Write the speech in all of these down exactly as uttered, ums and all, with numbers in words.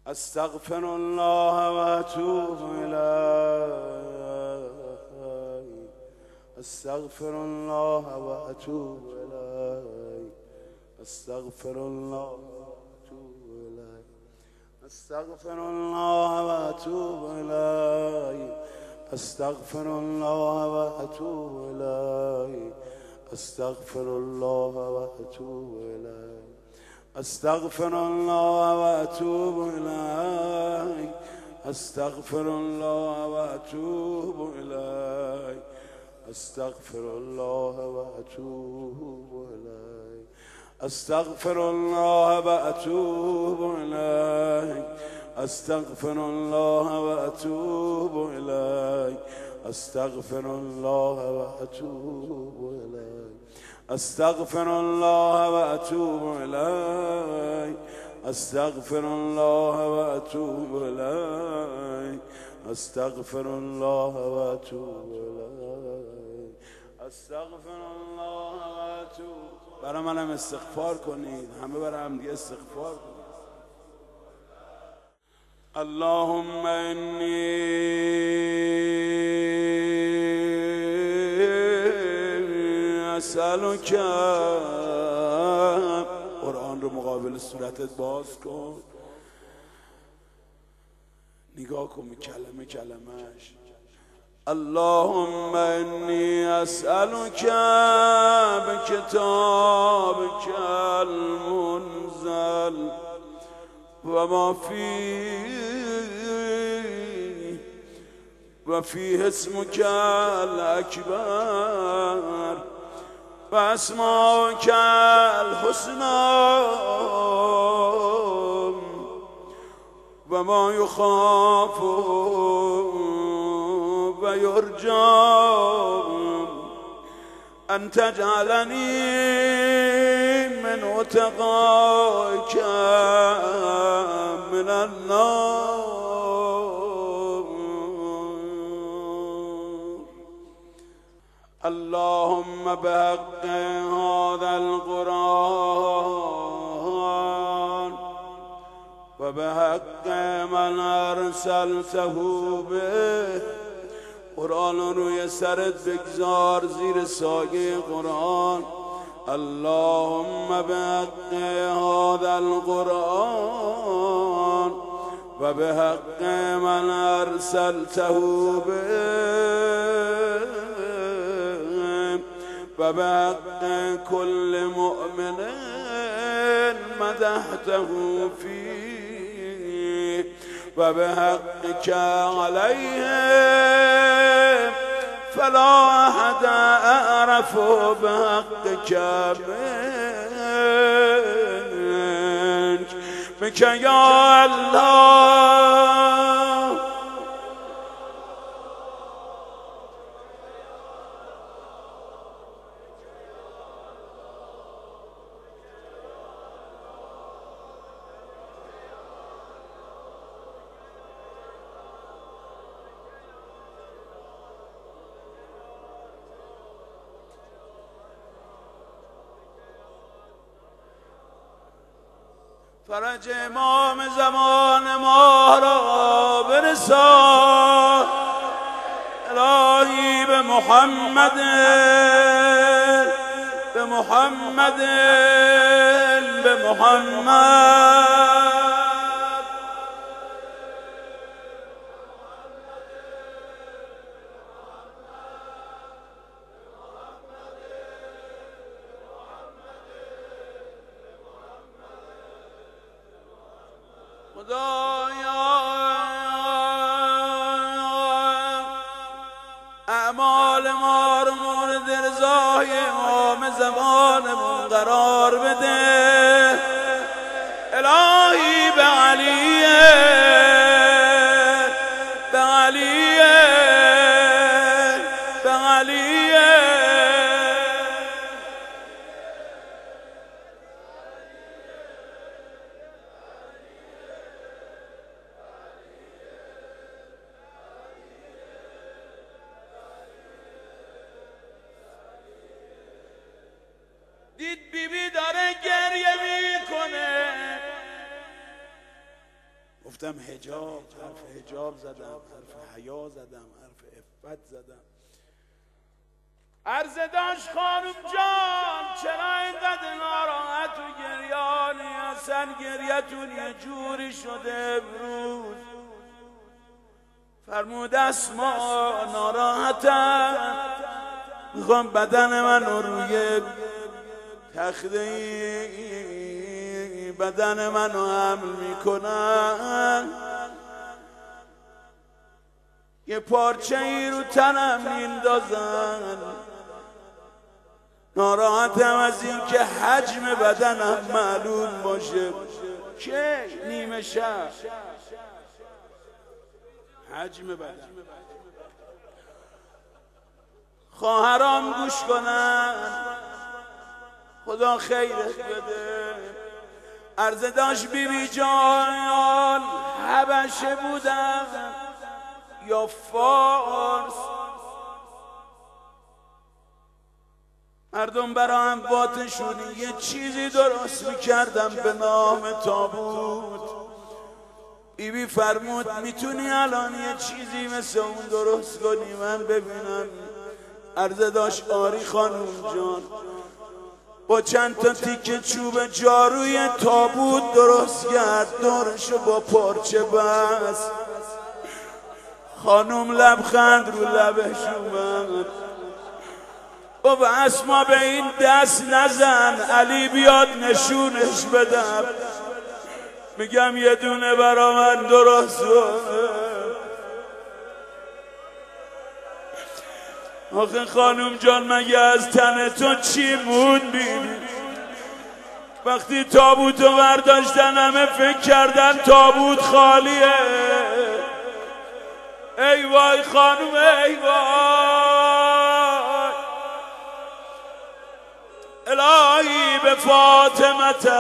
استغفر الله واتوب الیه استغفر الله واتوب الیه استغفر الله واتوب الیه استغفر الله واتوب الیه استغفر الله واتوب الیه استغفر الله واتوب الیه استغفر الله واتوب الیه استغفر الله واتوب الیه استغفر الله واتوب الیه استغفر الله واتوب الیه استغفر الله واتوب الیه استغفر الله واتوب الیه استغفر الله واتوب الیه استغفر الله واتوب الیه استغفر الله واتوب الیه استغفر الله واتوب. برای منم استغفار کنید، همه برای هم دیگه استغفار کنید. اللهم انی اسألک. قرآن رو مقابل صورتت باز کن، نگاه کن کلمه کلمهش. اللهم انی اسألک بکتابک المنزل و ما فیه و فیه اسمک الاکبر و اسماک الحسنی و ما یخاف و یرجى ان تجعلنی من عتقائک من النار. اللهم بحق هذا القرآن و بحق من ارسلته به. قرآن روی سرت بگذار زیر سایه قرآن. اللهم بحق هذا القرآن و بحق من ارسلته به و بحق كل مؤمن مدحته فيه و بحقك عليهم فلا أحد أعرف بحقك منك بك يا الله. فرج امام زمان ما را برسان الهی به محمد به محمد به محمد. خدایا اعمال ما رو مورد رضای امام زمانمون قرار بده. الهی به علیه به علیه به علیه دید بی بی داره گریه میکنه. گفتم حجاب، حرف حجاب زدم، حرف حیا زدم، حرف عفت زدم. عرض داشت خانم جان چرا اینقدر ناراحت و گریانی؟ اصلا گریتون یه جوری شده امروز. فرمود اسما ناراحتم، میخوام بدن من روی تخته بدن منو حمل میکنن، یه پارچه ای رو تنم میندازن. ناراحتم از این که حجم بدنم معلوم باشه. که نیمه شب حجم بدن. خواهرام گوش کنن، خدا خیرت بده. عرضه داشت بی بی جان حبشه بودم یا فارس، مردم برای امواتشون یه چیزی درست میکردم به نام تابوت. بی بی فرمود میتونی الان یه چیزی مثل اون درست کنی من ببینم؟ عرضه داشت آری خانم جان. با چند تا تیکه چوب جاروی تابوت درست کرد، دورشو با پارچه بست. خانم لبخند رو لبش اومد. گفت اسما به این دست نزن، علی بیاد نشونش بدم. میگم یه دونه برا من درست کنه. آخه خانم جان مگه از تن تو چی موندی؟ وقتی تابوتو برداشتن همه فکر کردن تابوت خالیه. ای وای خانم ای وای. الهی به فاطمه به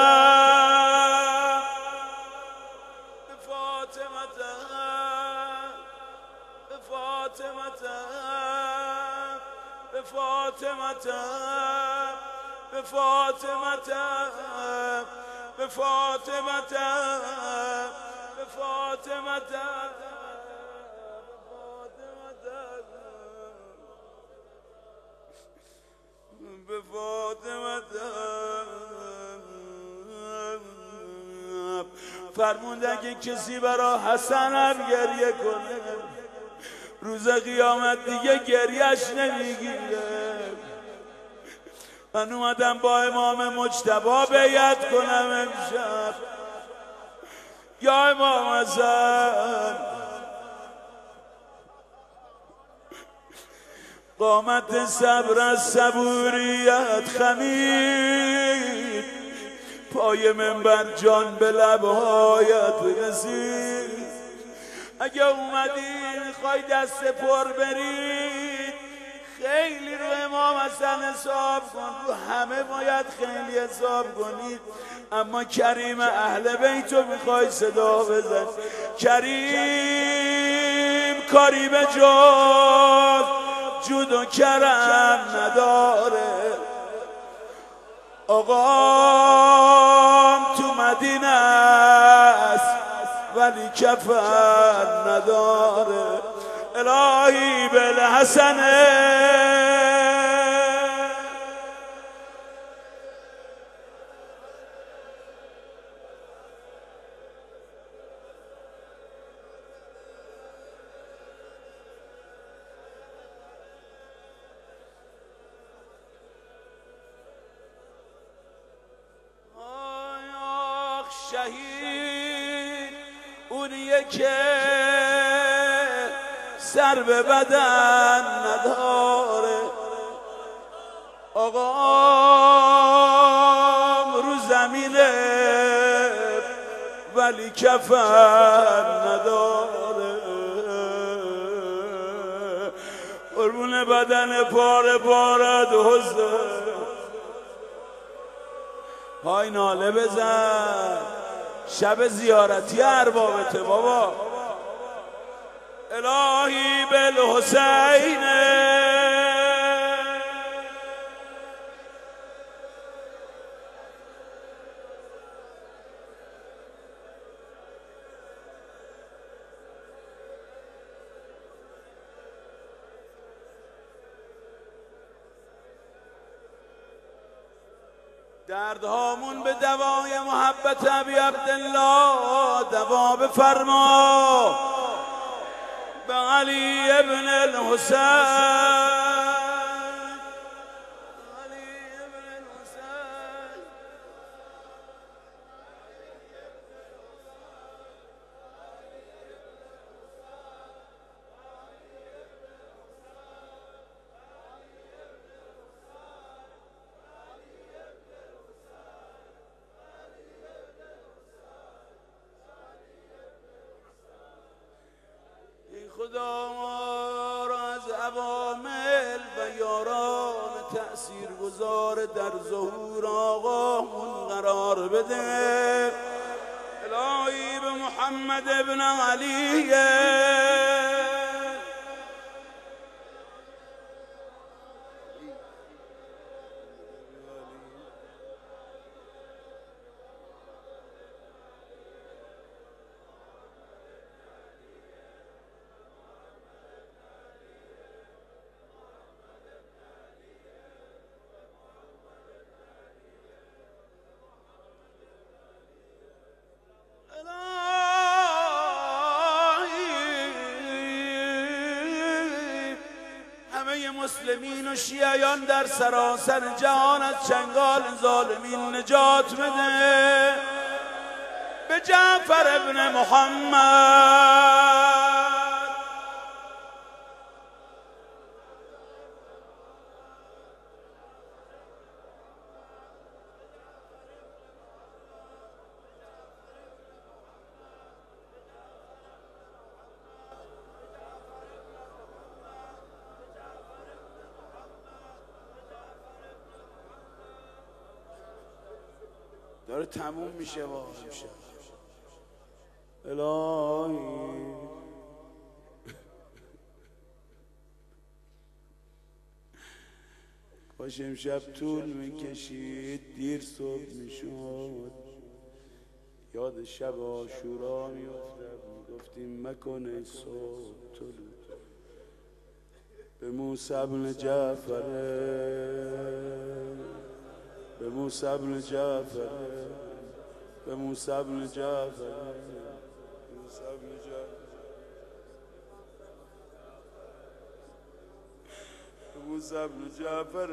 فاطمه به فاطمه به فاطمه به فاطمه به فاطمه به فاطمه به فاطمه فرمود اگه کسی برا حسن هم گریه کنه روز قیامت دیگه گریهش نمیگیره. من اومدم با امام مجتبی بیعت کنم امشب. یا امام حسن قامت صبر از صبوریت خمید، پای منبر جان به لبهایت رسید. اگه اومدی میخوای دست پر برید خیلی رو امام حسن حساب کن، رو همه باید خیلی حساب کنید. اما کریم اهل بیتو میخوای صدا بزن. کریم کاری به جز جود و کرم نداره. آقام تو مدینه است ولی کفن نداره. الهی بالحسنه شهید اونیه که سر به بدن نداره. آقام رو زمینه ولی کفن نداره. قربون بدن پاره پاره دوزه پای ناله بزن. شب زیارتی اربابته بابا. الهی بالحسین دردهامون به دوای محبت ابی عبدالله دوا بفرما. به علی ابن الحسین خدا ما را از عوامل و یاران تأثیر گذار در ظهور آقامون قرار بده. الهی به محمد ابن علی مسلمین و شیعیان در سراسر جهان از چنگال ظالمین نجات بده. به جعفر ابن محمد داره تموم میشه و میشه. الهی کاش امشب طول میکشید دیر صبح میشد یاد شب عاشورا میافتد میگفتیم مکن ای صبح طلوع به موسی بن جعفر به موسی بن جعفر به موسی بن جعفر به موسی بن جعفر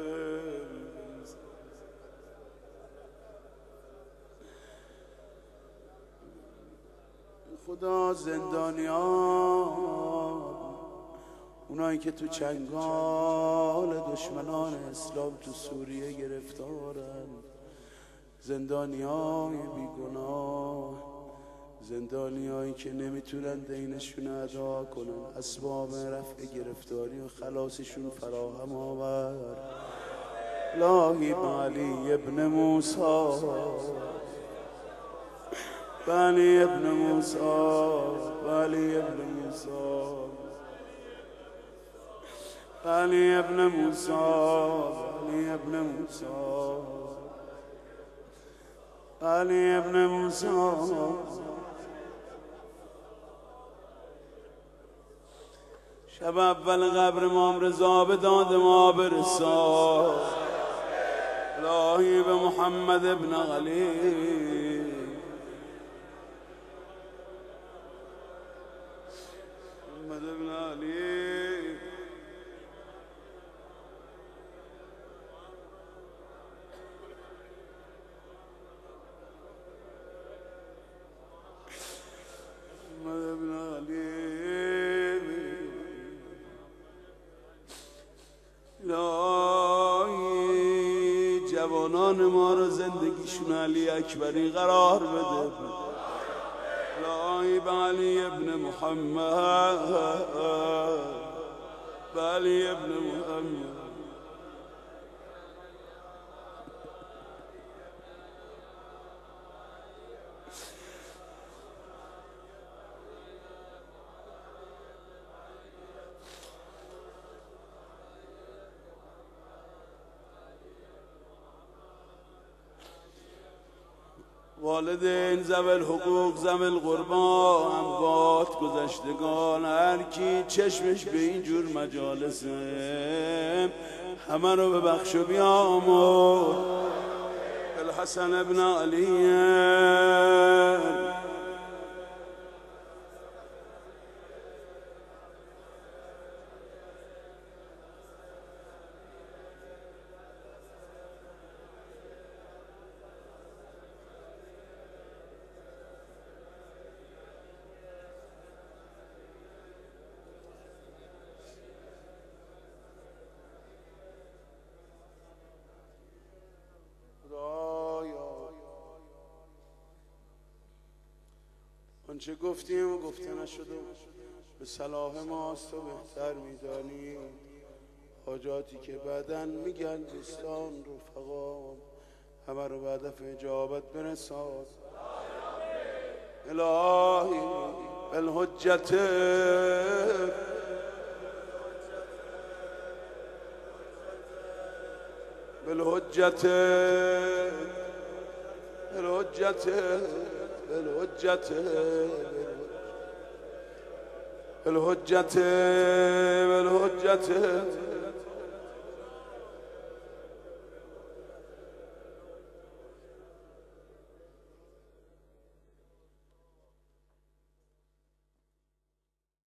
خدا زندانیان اونایی که تو چنگال دشمنان اسلام تو سوریه گرفتارن، زندانیای بیگناه، زندانیایی که نمیتونن دینشون ادا کنن، اسباب رفع گرفتاری و خلاصشون فراهم آور. الهی علی ابن موسی علی ابن موسی علی ابن موسی علی ابن موسی علی ابن موسی علی ابن موسی شب اول قبر امام رضا به داد ما برسا. الهی به محمد ابن علی محمد ابن علی جوانان ما رو زندگیشون علی اکبری قرار بده. الهی به علی ابن محمد به علی ابن محمد والدین ذوی الحقوق ذوی القربا اموات گذشتگان هر کی چشمش به اینجور مجالسه همه رو ببخش و بیامرز. الحسن بن علي آنچه گفتیم و گفته نشده به صلاح ماست و بهتر میدانیم. حاجاتی که بعدن میگن دوستان رفقا همه رو به هدف اجابت برسان. الهی بالحجت بالحجت بالحجت بالحجت بالحجت بالحجت